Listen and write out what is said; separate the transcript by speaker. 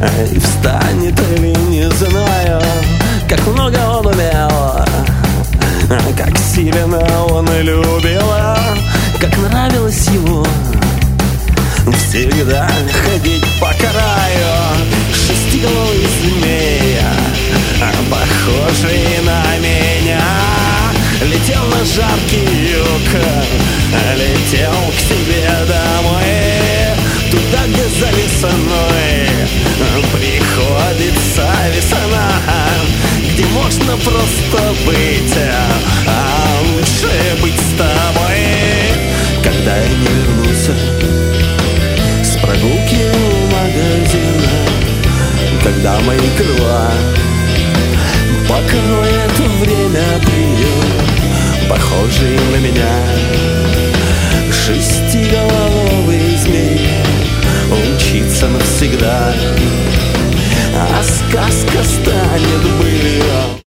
Speaker 1: И встанет или не знаю, как много он умел, как сильно он любил, как нравилось ему всегда ходить по краю. Шестиголовый змей, похожий на меня, летел на жаркий юг, летел к себе домой, туда, где за весной приходится весна, где можно просто быть, а лучше быть с тобой. Когда я не вернулся с прогулки у магазина, когда мои крыла покроет время прием, похожий на меня, шестиголовый змей умчится навсегда, а сказка станет былью.